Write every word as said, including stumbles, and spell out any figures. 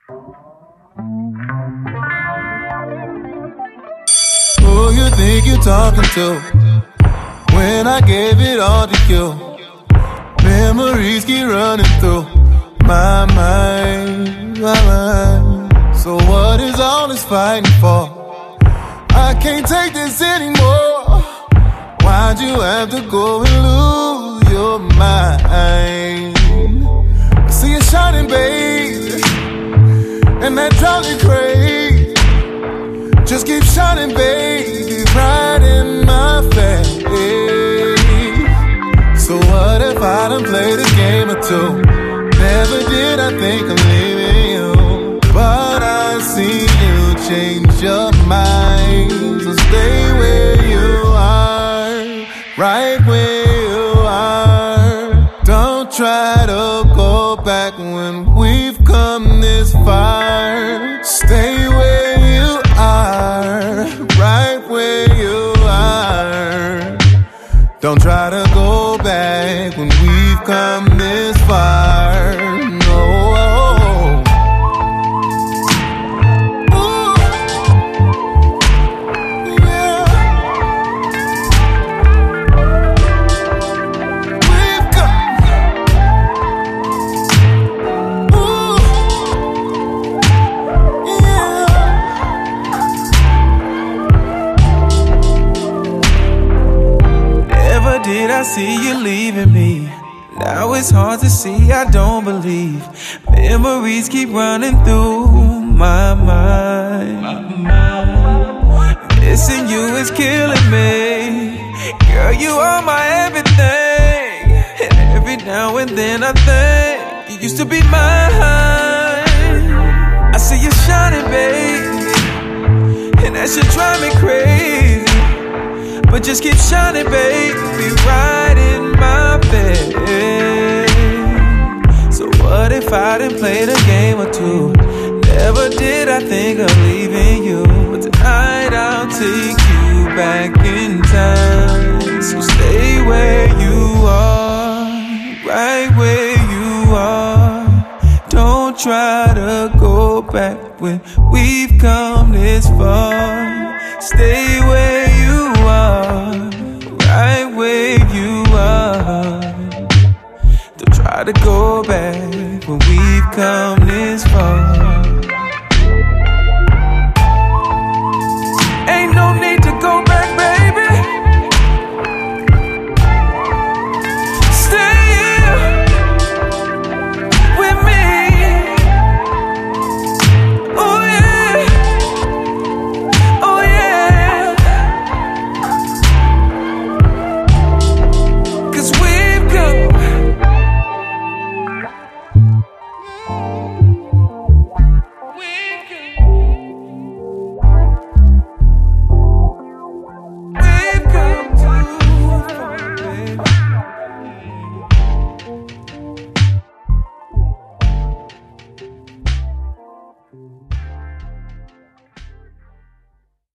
Who you think you're talking to when I gave it all to you? Memories keep running through my mind, my mind. So what is all this fighting for? I can't take this anymore. Why'd you have to go and lose your mind? I see you shining, babe, and that drives me crazy. Just keep shining, baby, right in my face. So what if I done played a game or two? Never did I think of leaving you, but I see you change your mind. So stay where you are, right where you are. Don't try to go back when we've come this far. Stay where you are, right where you are. Don't try to go back when we've come this far. No. Ooh. Yeah. We've come. Ooh. Yeah. Never did I see you leaving me. Now it's hard to see, I don't believe. Memories keep running through my mind. Missing you is killing me. Girl, you are my everything. And every now and then I think you used to be mine. I see you shining, baby, and that shit drive me crazy. But just keep shining, baby, right in my face. So what if I didn't play the game or two? Never did I think of leaving you, but tonight I'll take you back in time. So stay where you are, right where you are. Don't try to go back when we've come this far. Stay where you are, right where you are. Don't try to go back when we've come this far.